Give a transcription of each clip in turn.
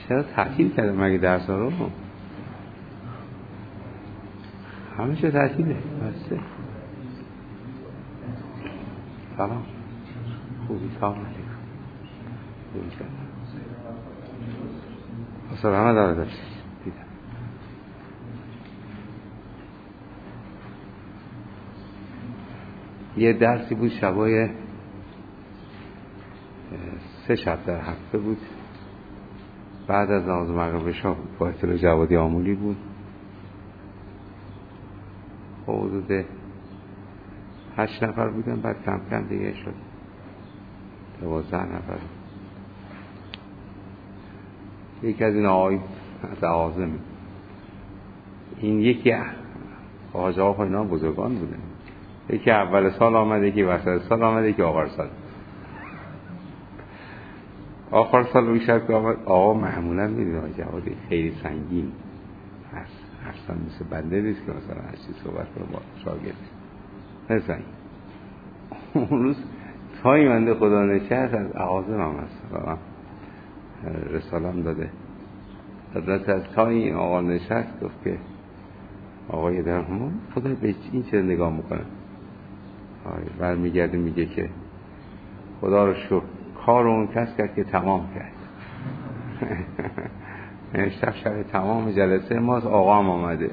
چرا تعطیل کرده مگه درس رو؟ همه چه تعطیله. بسته. سلام. خوبی؟ سلام علیکم. اصلا همه داره دیدم. یه درسی بود شبای 3 شب در هفته بود، بعد از نماز مغرب شاه بود، با اطلاع جوادی آمولی بود. حدود 8 نفر بودن، بعد کم کم دیگه شد 12 نفر. یکی از این آقای از عازم، این یکی حاج آقا اینا بزرگان بودن، یکی اول سال آمده، یکی وسط سال آمده، یکی آخر سال. آخر سال بیشتر که آمد آقا معمولا میدونه جوادی خیلی سنگین هست، اصلا مثل بنده نیست که مثلا هر چیز صحبت کنه با شاگرد مثلا. اون روز تایی منده خدا نشست از عازم هم هست، رساله هم داده حضرت، از تایی این آقا نشست گفت که آقای درهمان خدا به این چه نگاه میکنه، برمیگرده میگه که خدا رو شکر کار اون کس کرد که تمام کرد. شب تمام جلسه ماست، آقا هم آمده.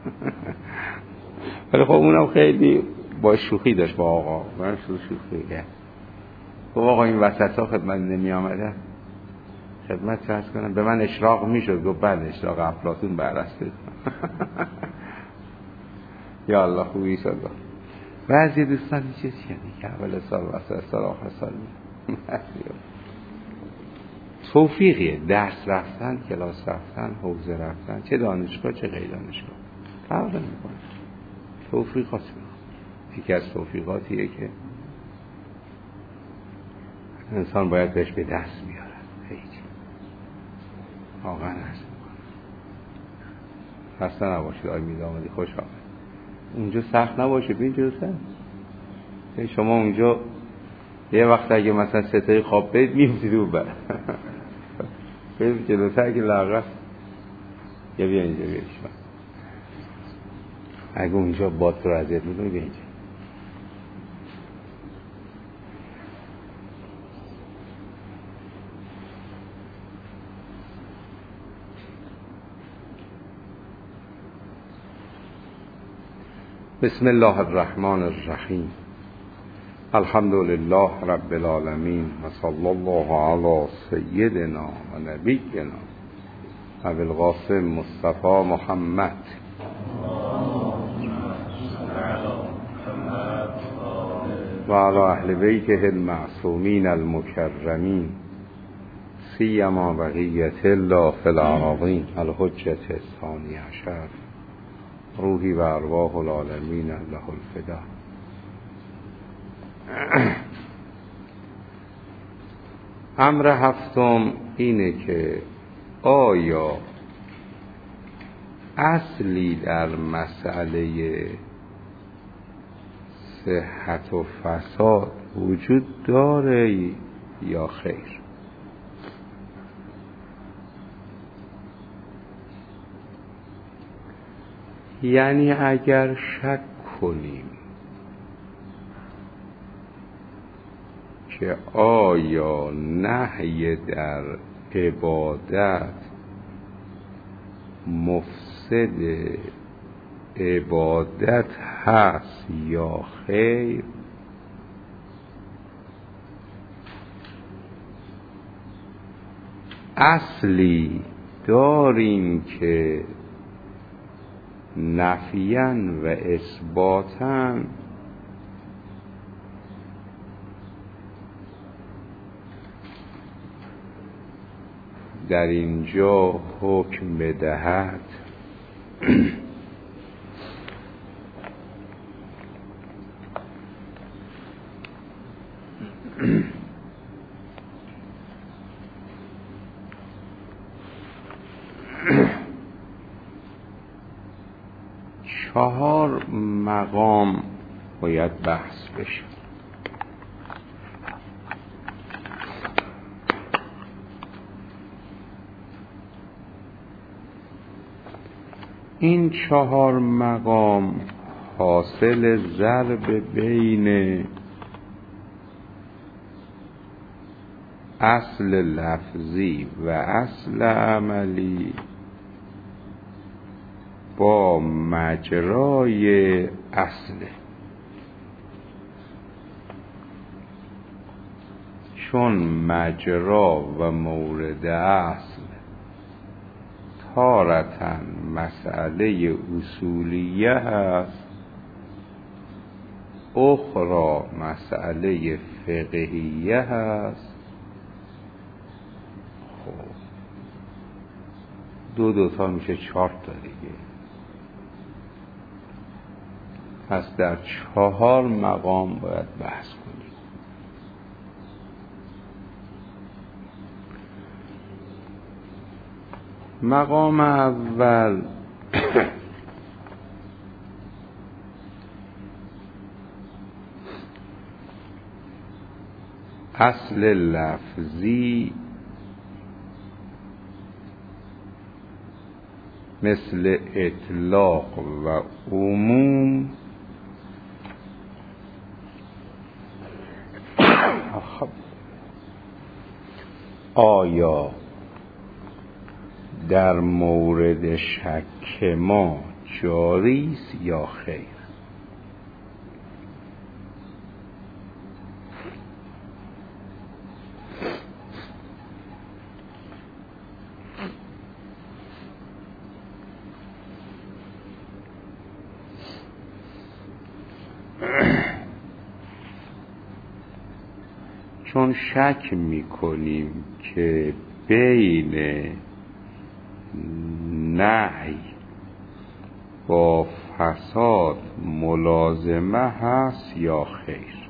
ولی خب اونم خیلی با شوخی داشت با آقا، من شوخی کرد. خب آقا این وسط ها خدمت نمی آمده، خدمت فرض کنم به من اشراق میشد. گفت بله اشراق افلاطون برسته. یا الله خوبی شد. بعضی دوستان چیزی یعنی که اول سال وسط سال آخر سال توفیقیه، درس رفتن، کلاس رفتن، حوزه رفتن، چه دانشگاه چه غیر دانشگاه فرق نمیکنه. توفیقات یکی از توفیقاتیه که انسان باید بهش به دست بیاره. هیچ واقعا هست. خسته نباشید آقای میده آمدی، خوش آمد. اونجا سخت نباشه بین جلسه. شما اونجا یه وقت اگه مثلا ستایی خواب برید میفتید اون بر برید جلسه اگه لغت یا بیا اینجا بیایش من اگه اونجا باد رو ازیت میکنی بیا اینجا. بسم الله الرحمن الرحیم. الحمد لله رب العالمین و صلی الله علی سیدنا و نبینا ابی القاسم مصطفی محمد و علی اهل بیته المعصومین المکرمین سیما بقیت الله فی الارضین الحجة الثانی عشر روحی و ارواح العالمین له الفدا. امر هفتم اینه که آیا اصلی در مسئله صحت و فساد وجود داره یا خیر؟ یعنی اگر شک کنیم که آیا نهی در عبادت مفسد عبادت هست یا خیر، اصلی داریم که نفیاً و اثباتاً در اینجا حکم بدهد چهار مقام باید بحث بشه. این 4 مقام حاصل ضرب بین اصل لفظی و اصل عملی با مجرای اصله. چون مجرا و مورد اصل تارتاً مسئله اصولیه هست، اخرى مسئله فقهیه هست. خب 2 تا میشه 4 تا دیگه. پس در 4 مقام باید بحث کنیم. مقام اول اصل لفظی مثل اطلاق و عموم آیا در مورد شک ما جاری است یا خیر؟ چون شک میکنیم که بین نهی با فساد ملازمه هست یا خیر.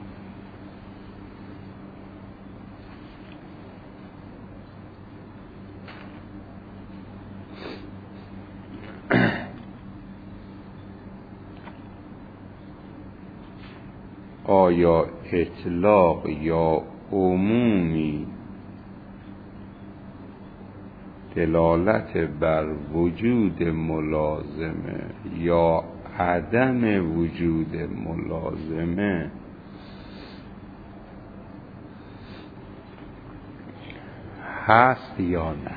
آیا اطلاق یا عمومی دلالت بر وجود ملازمه یا عدم وجود ملازمه هست یا نه؟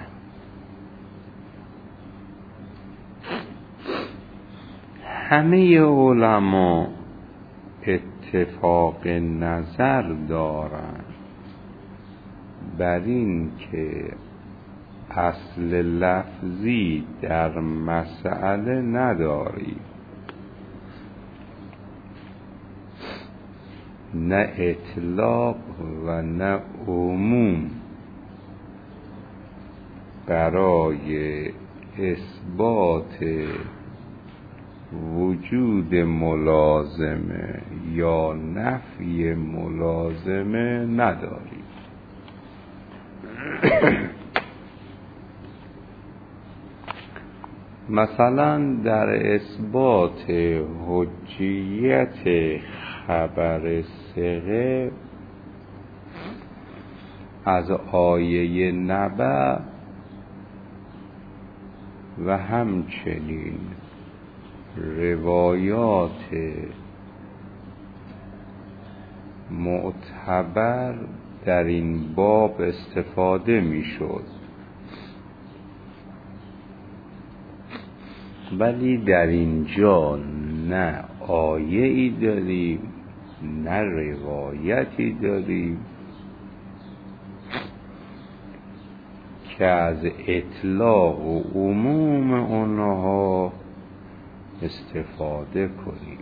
همه علما اتفاق نظر دارند بر این که اصل لفظی در مسئله نداریم، نه اطلاق و نه عموم برای اثبات وجود ملازمه یا نفی ملازمه نداریم. مثلا در اثبات حجیت خبر ثقه از آیه نبأ و همچنین روایات معتبر در این باب استفاده می شد، ولی در اینجا نه آیه ای داریم نه روایتی داریم که از اطلاق و عموم اونها استفاده کنیم.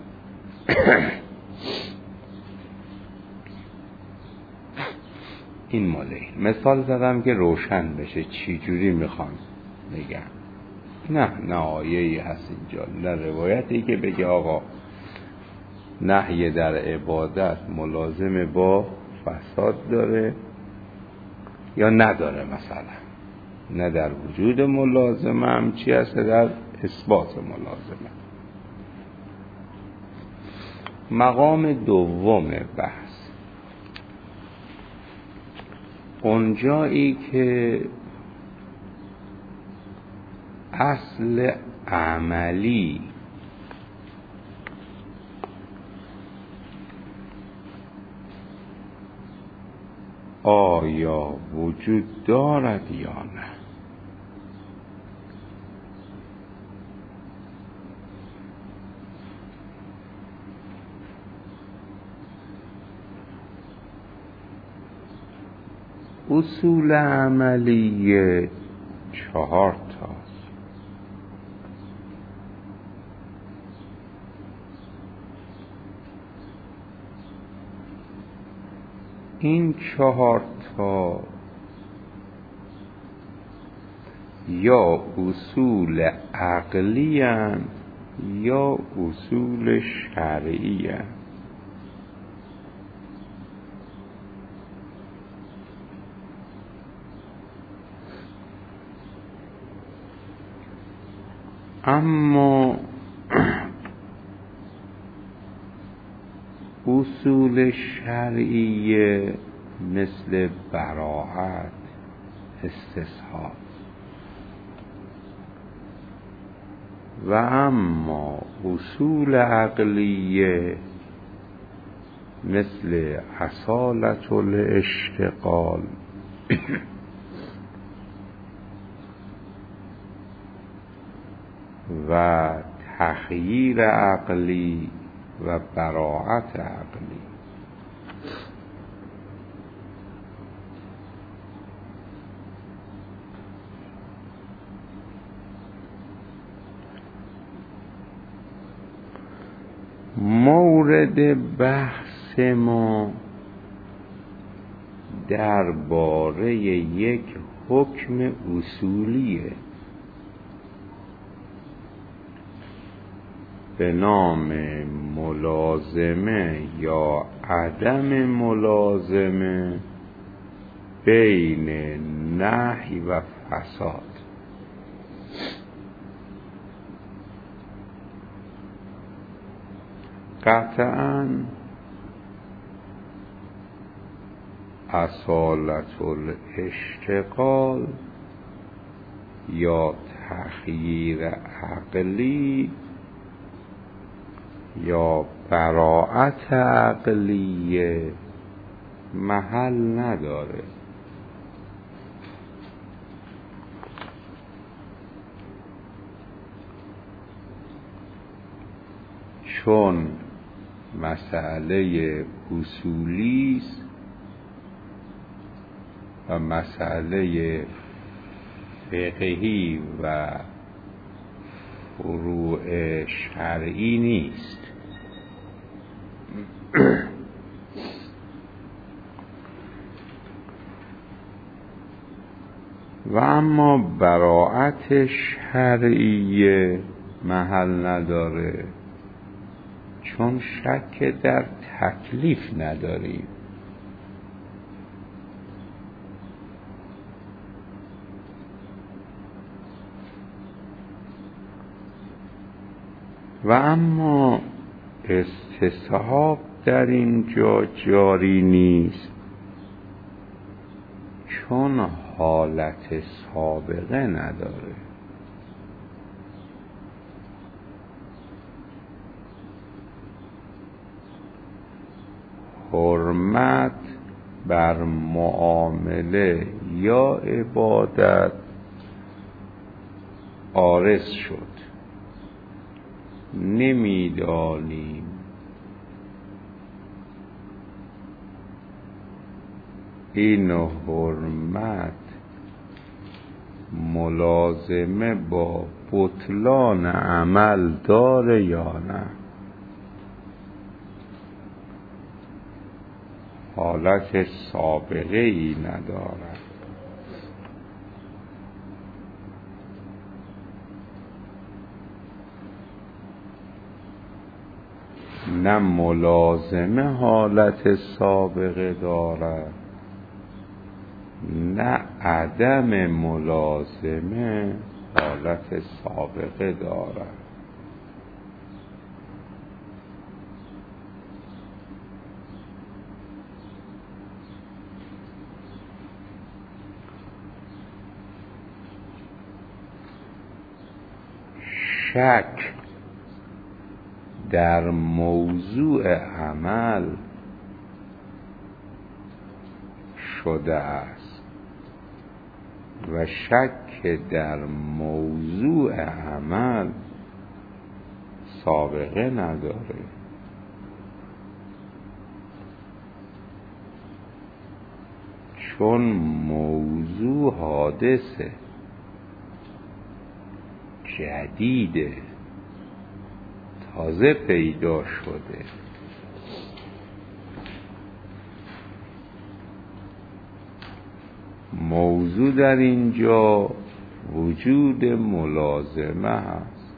این ماله مثال زدم که روشن بشه چی جوری میخوام بگم. نه آیه‌ای هست اینجا، نه روایتی که بگه آقا نهی در عبادت ملازم با فساد داره یا نداره، مثلا نه در وجود ملازمه هم چی هست، در اثبات ملازمه. مقام دوم بحث اونجایی که اصل عملی آیا وجود دارد یا نه؟ اصول عملی 4 تاست. این 4 تا یا اصول عقلی اند یا اصول شرعی اند. اما اصول شرعی مثل براءت، استصحاب و اما اصول عقلیه مثل اصالت الاشتغال و تخییر عقلی و براءت عقلی مورد بحث ما درباره یک حکم اصولیه به نام ملازمه یا عدم ملازمه بین نهی و فساد. قطعاً اصالت الاشتغال یا تخییر عقلی یا براءت عقلیه محل نداره. چون مسئله اصولی است و مسئله فقهی و فروع شرعی نیست. و اما براءت شرعی محل نداره چون شک در تکلیف نداریم. و اما استصحاب در اینجا جاری نیست چون حالت سابقه نداره. حرمت بر معامله یا عبادت عارض شد، نمیدانیم این حرمت ملازمه با بطلان عمل داره یا نه. حالت سابقه ای ندارد. نه ملازمه حالت سابقه دارد نه عدم ملازمه حالت سابقه دارد. شک در موضوع عمل شده است و شک در موضوع عمل سابقه نداره. چون موضوع حادثه، جدیده، تازه پیدا شده، موضوع در اینجا وجود ملازمه هست.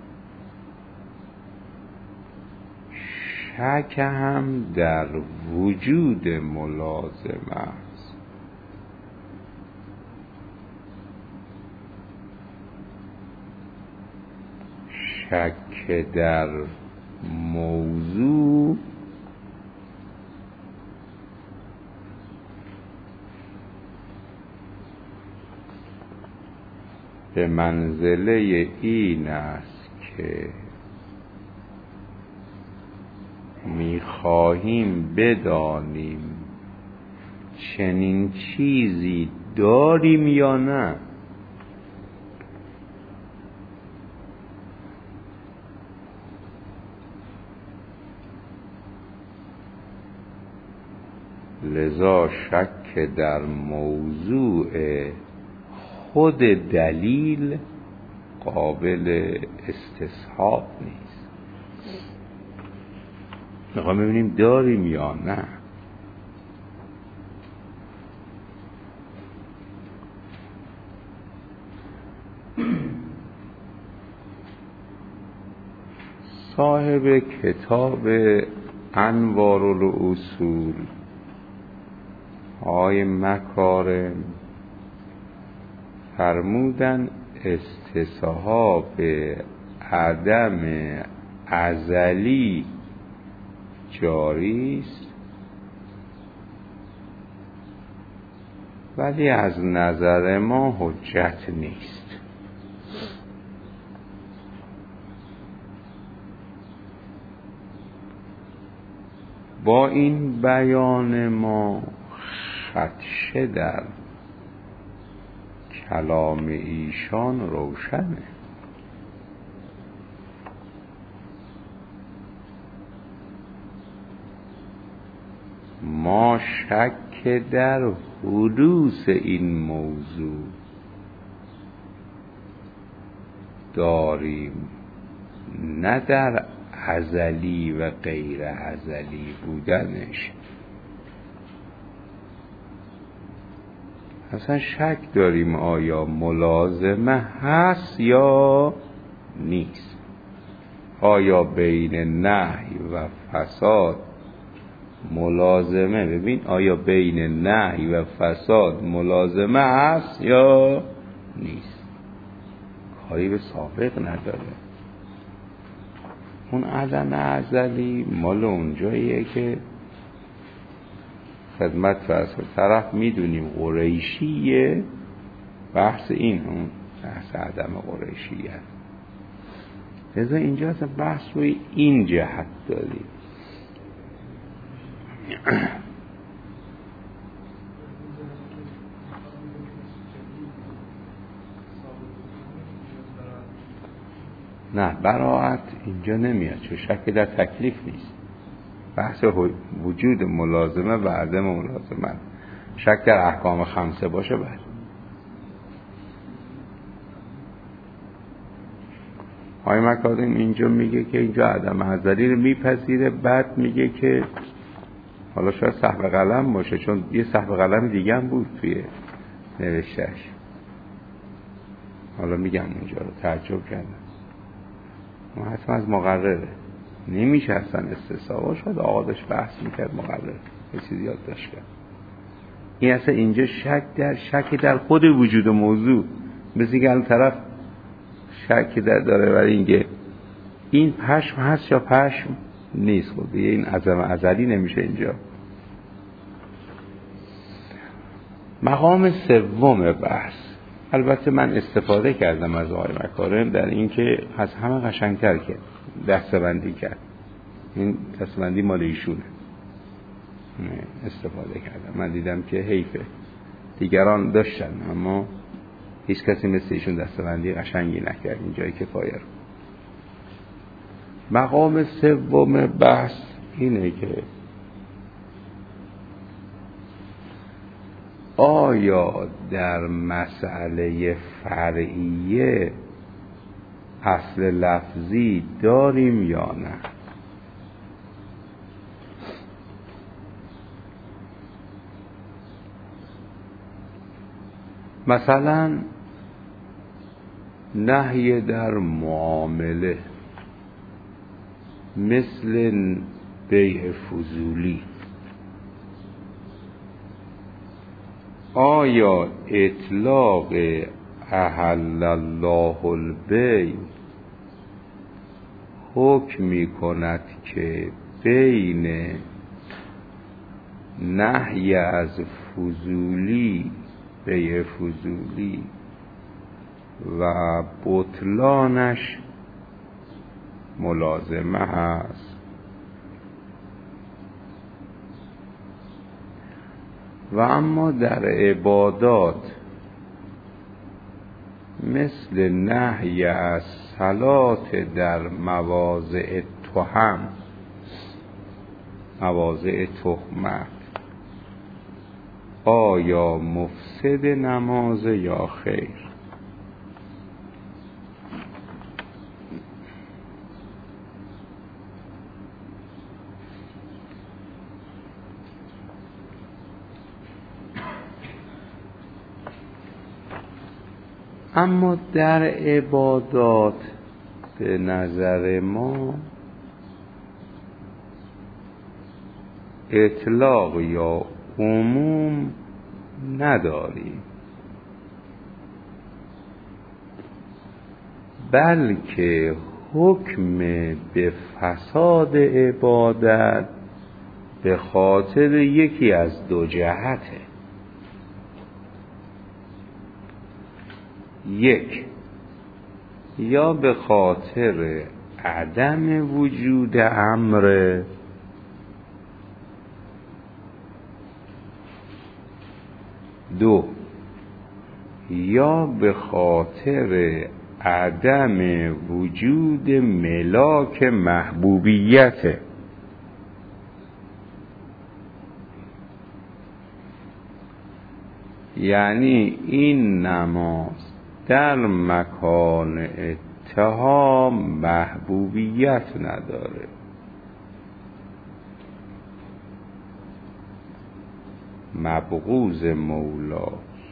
شک هم در وجود ملازمه است. شک در موضوع به منزله این است که می‌خواهیم بدانیم چنین چیزی داریم یا نه. لذا شک در موضوع خود دلیل قابل استصحاب نیست. میخوام ببینیم داریم یا نه. صاحب کتاب انوار الاصول های مکارم فرمودن استصحاب عدم ازلی جاری است، ولی از نظر ما حجت نیست. با این بیان ما خدشه در کلام ایشان روشنه. ما شک در حدوث این موضوع داریم، نه در ازلی و غیر ازلی بودنش. اصلا شک داریم آیا ملازمه هست یا نیست، آیا بین نهی و فساد ملازمه، ببین آیا بین نهی و فساد ملازمه هست یا نیست. کاری به سابق نداره. اون عدم ازلی مال اونجاییه که خدمت فرض طرف میدونیم قریشیه، بحث این اون بحث عدم قریشیه. لذا اینجا اصلا بحث روی این جهت داریم. نه، براءت اینجا نمیاد، چون شک در تکلیف نیست. بحث وجود ملازمه و عدم ملازمه. شک در احکام خمسه باشه بعد های مکارم اینجا میگه که اینجا عدم ازلی رو میپذیره، بعد میگه که حالا شاید سهو قلم باشه، چون یه سهو قلم دیگه هم بود توی نوشتهش. حالا میگم اونجا رو تعجب کردم، ما حتما از مقرره نمیشه اصلا استصحاب. شاید آقادش بحث میکرد مقرر یه چیزی یاد داشت کرد. این اصلا اینجا شک در خود وجود موضوع، مثل که الان طرف شک داره برای اینکه این پشم هست یا پشم نیست. خود این عدم ازلی نمیشه اینجا. مقام سوم بحث البته من استفاده کردم از آقای مکارم در این که از همه قشنگتر کرد، دستبندی کرد. این دستبندی مال ایشونه، استفاده کردم. من دیدم که حیفه، دیگران داشتن اما هیچ کسی مثل ایشون دستبندی قشنگی نکرد. اینجای کفایه رو. مقام سوم بحث اینه که آیا در مسئله فرعیه اصل لفظی داریم یا نه؟ مثلا نهی در معامله مثل بیع فضولی، آیا اطلاق احل الله البیع حکم می کند که بین نهی از فضولی، بیع فضولی و بطلانش ملازمه هست؟ و اما در عبادات مثل نهی از صلات در مواضع تهم، مواضع تهمت، آیا مفسد نماز یا خیر؟ اما در عبادات به نظر ما اطلاق یا عموم نداریم، بلکه حکم به فساد عبادت به خاطر یکی از دو جهته. یک، یا به خاطر عدم وجود امر، دو، یا به خاطر عدم وجود ملاک محبوبیت. یعنی این نماز در مکان اتهام محبوبیت نداره، مبغوض مولا،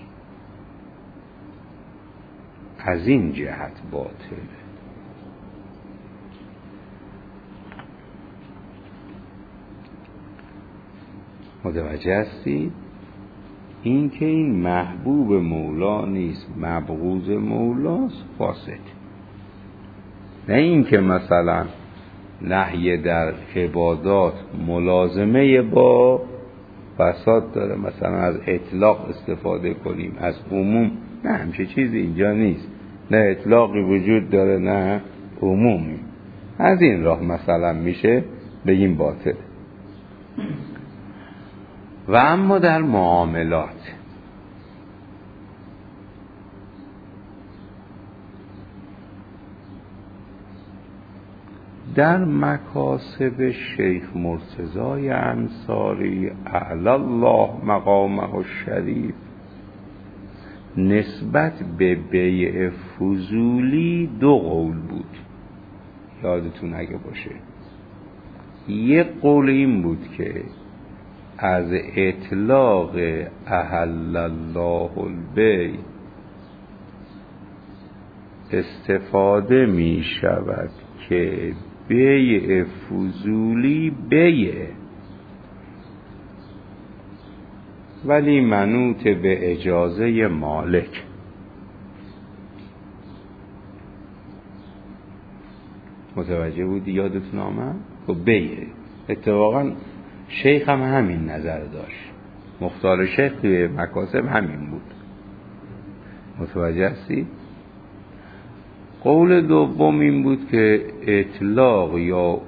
از این جهت باطله. متوجه هستید؟ این که این محبوب مولا نیست، مبغوض مولاست، فاسد. نه این که مثلا نهی در عبادات ملازمه با فساد داره، مثلا از اطلاق استفاده کنیم، از عموم، نه، همچه چیزی اینجا نیست. نه اطلاقی وجود داره نه عمومی. از این راه مثلا میشه بگیم باطل. و اما در معاملات در مکاسب شیخ مرتضی انصاری اعلی الله مقامه الشریف نسبت به بیع فضولی دو قول بود، یادتون اگه باشه. یک قول این بود که از اطلاق احل الله البیع استفاده می شود که بیع فضولی بیع، ولی منوط به اجازه مالک. متوجه بودی؟ یادتون آمد؟ خب بیع اتفاقا شیخ هم همین نظر داشت، مختار شیخ توی مکاسب همین بود. متوجه هستی؟ قول دوم این بود که اطلاق یا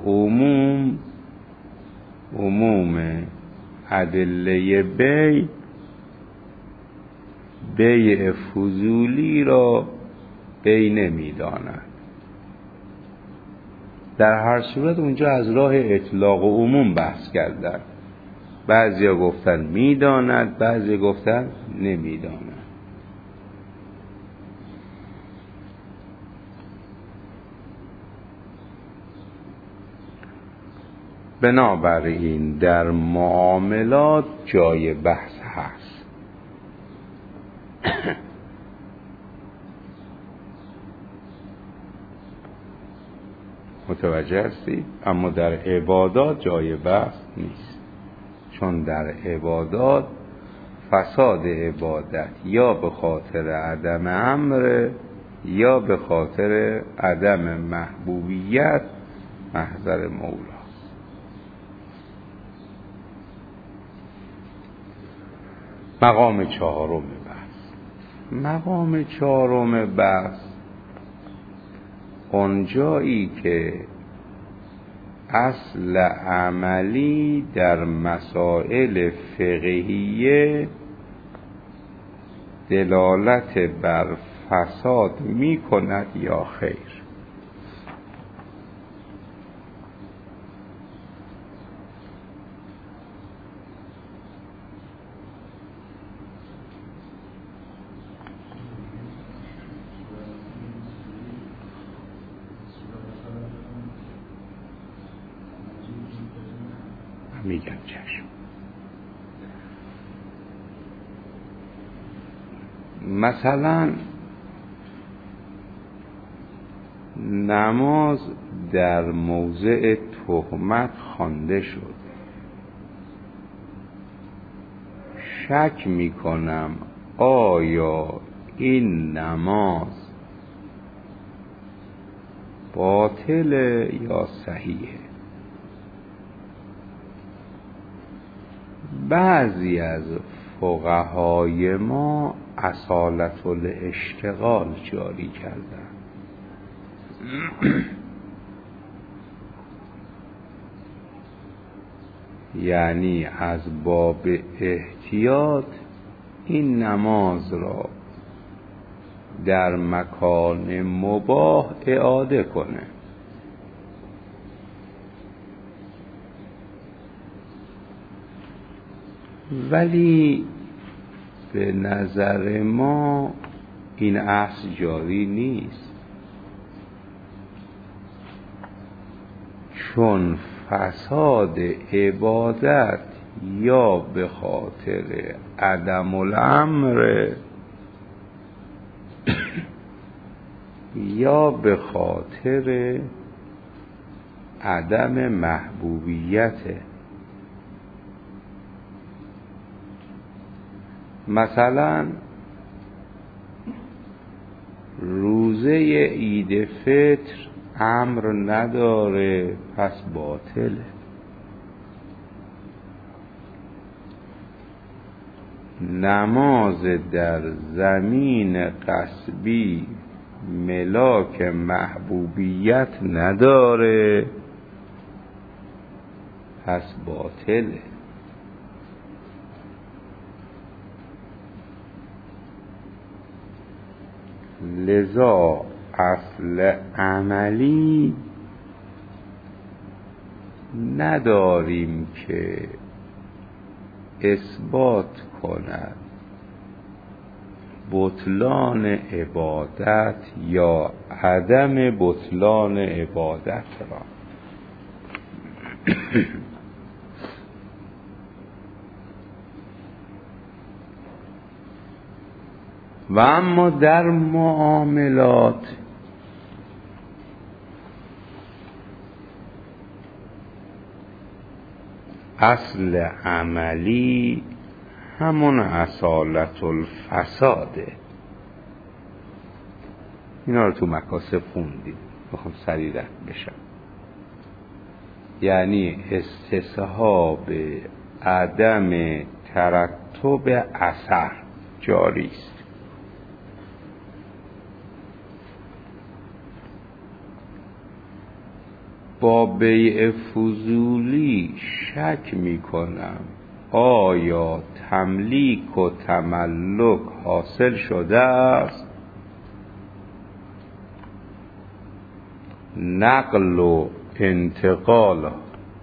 عموم ادله بیع فضولی را بیع نمی‌داند. در هر صورت اونجا از راه اطلاق و عموم بحث کردن. بعضیا گفتن می‌داند، بعضیا گفتن نمی‌داند. بنابراین در معاملات جای بحث هست. متوجه هستی؟ اما در عبادات جای بحث نیست، چون در عبادات فساد عبادت یا به خاطر عدم امر یا به خاطر عدم محبوبیت محضر مولا. مقام چهارم بحث اونجایی که اصل عملی در مسائل فقهیه دلالت بر فساد می کند یا خیر. میگم چشم. مثلا نماز در موضع تهمت خوانده شد، شک میکنم آیا این نماز باطله یا صحیحه. بعضی از فقهای ما اصالت الاشتغال جاری کردن، یعنی از باب احتیاط این نماز را در مکان مباح اعاده کنه. ولی به نظر ما این اصل جاری نیست، چون فساد عبادت یا به خاطر عدم الامر یا به خاطر عدم محبوبیته. مثلا روزه عید فطر امر نداره پس باطله. نماز در زمین غصبی ملاک محبوبیت نداره پس باطله. لذا اصل عملی نداریم که اثبات کند بطلان عبادت یا عدم بطلان عبادت را. و اما در معاملات اصل عملی همون اصالت الفساده. اینا رو تو مکاسب خوندیم، میخوام سریع رد بشم. یعنی استصحاب عدم ترتب اثر جاری است. با بیع فضولی شک میکنم آیا تملیک و تملک حاصل شده است؟ نقل و انتقال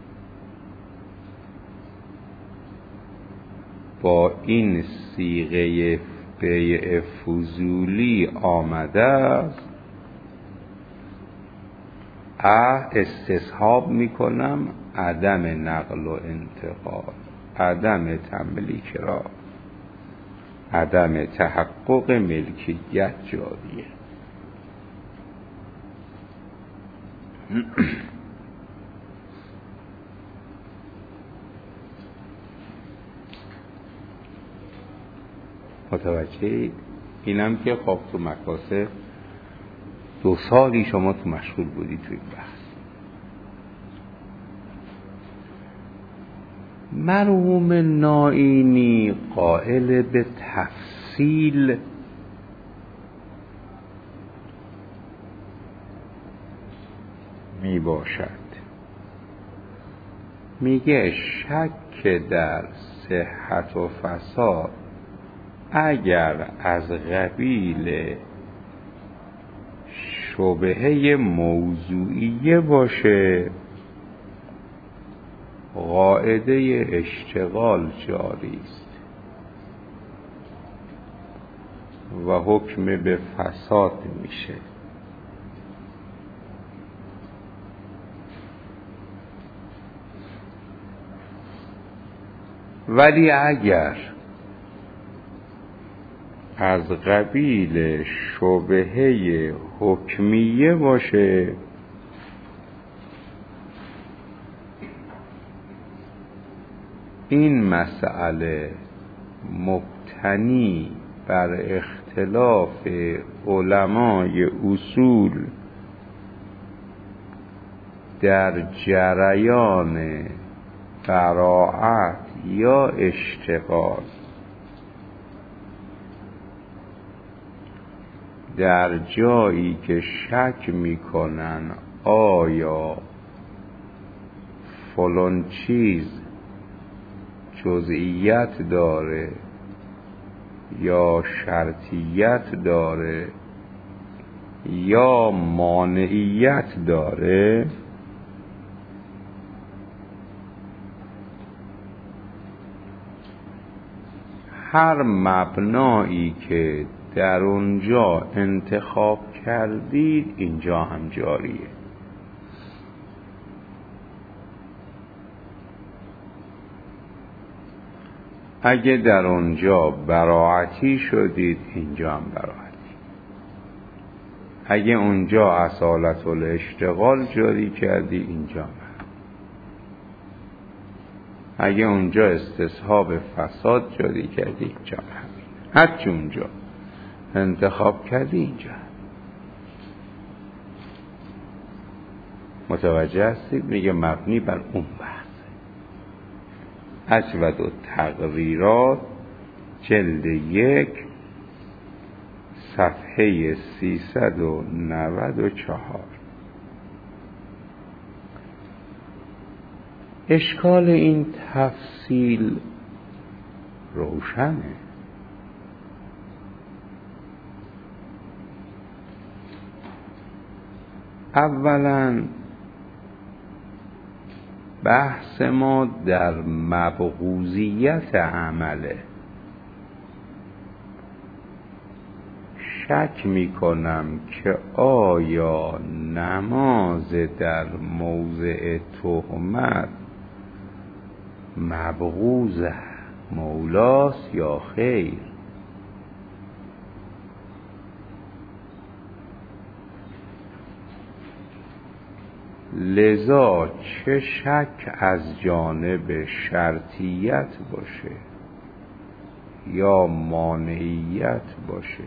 با این صیغه بیع فضولی آمده است. استصحاب میکنم عدم نقل و انتقال، عدم تملیک را، عدم تحقق ملکیت جاریه. متوجه اینم که خب تو مکاسب 2 سالی شما تو مشغول بودی تو این بحث. مرحوم نائینی قائل به تفصیل می باشد. میگه شک در صحت و فساد اگر از قبیل شبهه موضوعیه باشه قاعده اشتغال جاری است و حکم به فساد میشه. ولی اگر از قبیل شبهه حکمیه باشه این مسئله مبتنی بر اختلاف علمای اصول در جریان براعت یا اشتغال در جایی که شک میکنن آیا فلان چیز جزئیت داره یا شرطیت داره یا مانعیت داره، هر مبنایی که در اونجا انتخاب کردید اینجا هم جاریه. اگه در اونجا براعتی شدید اینجا هم براعتی. اگه اونجا اصالت الاشتغال جاری کردی اینجا هم. اگه اونجا استصحاب فساد جاری کردی اینجا هم. هرچی اونجا انتخاب کردی اینجا. متوجه هستید؟ میگه مبنی بر اون بحث. اجود و تقریرات جلد 1 صفحه 394. اشکال این تفصیل روشنه. اولا بحث ما در مبغوضیت عمله. شک میکنم که آیا نماز در موضع تهمت مبغوض مولاست یا خیر. لذا چه شک از جانب شرطیت باشه یا مانعیت باشه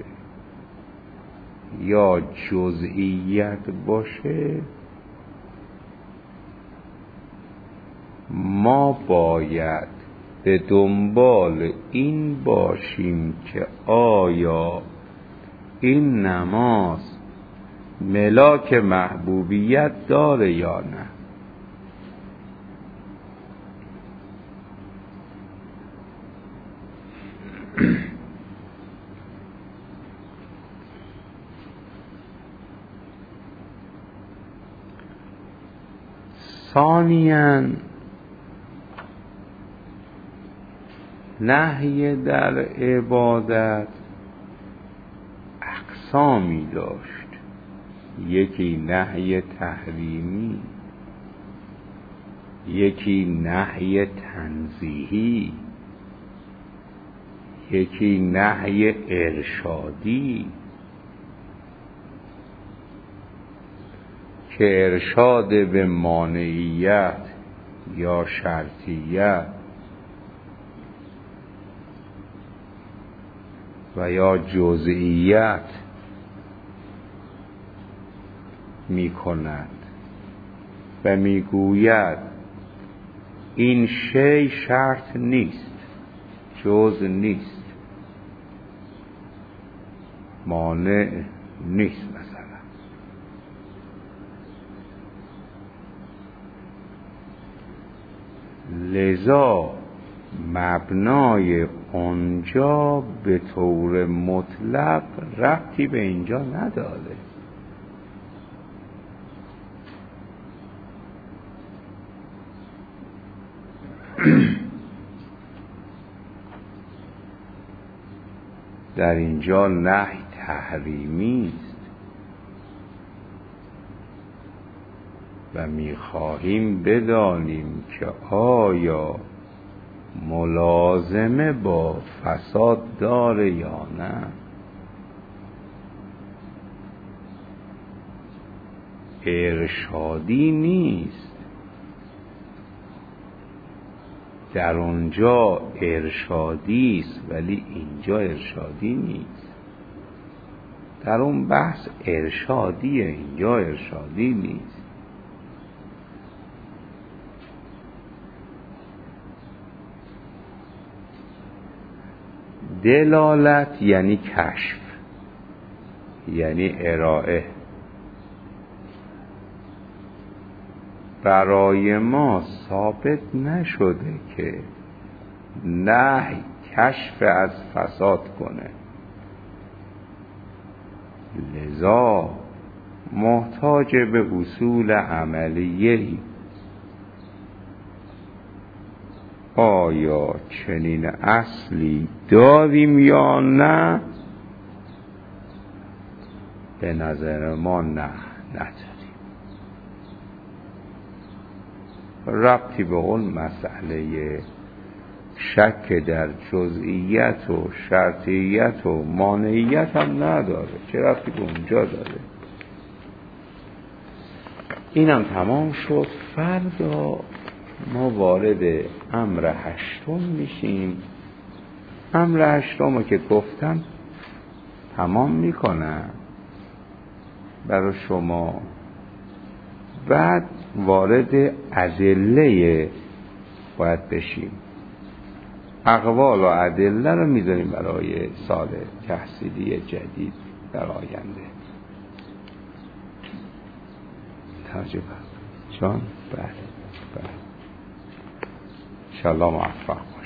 یا جزئیت باشه، ما باید به دنبال این باشیم که آیا این نماز ملاک محبوبیت داره یا نه. ثانیاً نهی در عبادت اقسامی داشت. یکی نهی تحریمی، یکی نهی تنزیهی، یکی نهی ارشادی که ارشاد به مانعیت یا شرطیت و یا جزئیت می کند و می گوید این شی شرط نیست، جز نیست، مانع نیست مثلا. لذا مبنای اونجا به طور مطلق ربطی به اینجا نداره. در اینجا نهی تحریمی است و می‌خواهیم بدانیم که آیا ملازمه با فساد داره یا نه. ارشادی نیست، در اونجا ارشادی است ولی اینجا ارشادی نیست. در اون بحث ارشادیه، اینجا ارشادی نیست. دلالت یعنی کشف، یعنی ارائه. برای ما ثابت نشده که نهی کشف از فساد کنه، لذا محتاج به اصول عملیه‌ای. آیا چنین اصلی داریم یا نه؟ به نظر ما نه، نداریم. ربطی به اون مسئله شک در جزئیت و شرطیت و مانعیت هم نداره. چه ربطی به اونجا داره؟ اینم تمام شد. فردا ما وارد امر هشتم میشیم. امر هشتم که گفتم تمام میکنم برای شما. بعد وارد ادله باید بشیم. اقوال و ادله رو میذاریم برای سال تحصیلی جدید در آینده. توجه جان؟ بله. انشاءالله موفق.